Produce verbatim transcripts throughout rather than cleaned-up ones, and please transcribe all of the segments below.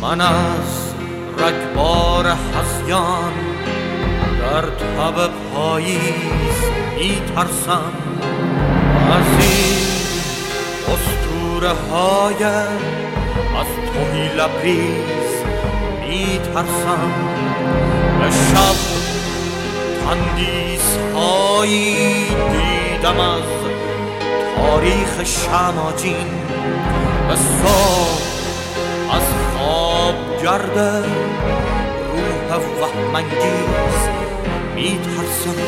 من از رگبار هذیان در تب پاییز می ترسم، از این اسطوره های از توهی لبریز می ترسم. به شب تندیس هایی دیدم از تاریخ شماجین، به صبح از خواب گرده روح وهم‌انگیز می ترسم.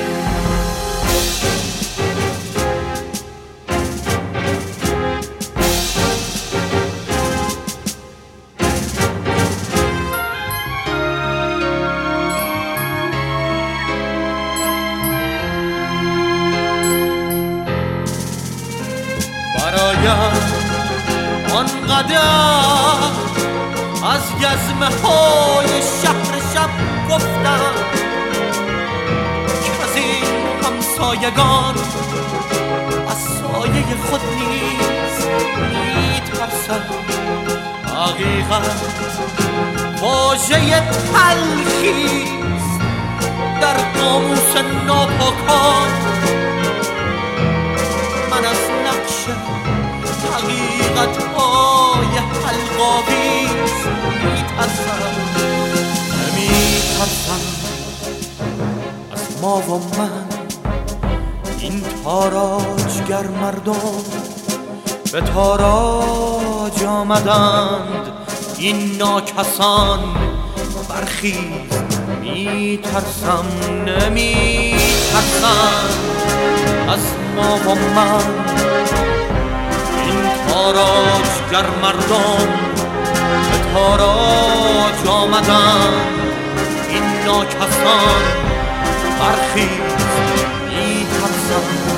برایم آنقدر از گزمه های شهر شب گفتم که از این همسایگان از سایه خود نیز می ترسم. حقیقت واژه تلخیست در قاموس ناپاکان، من از نقش حقیقت های حلق‌آویز می ترسم. نمی ترسم از ما و من، این تاراجگر مردم به تاراج آمدند، این ناکسان برخیز. می ترسم نمی ترسم از ما و من، تاراجگر مردم به تاراج آمدن، این ناکسان برخیز. می ترسم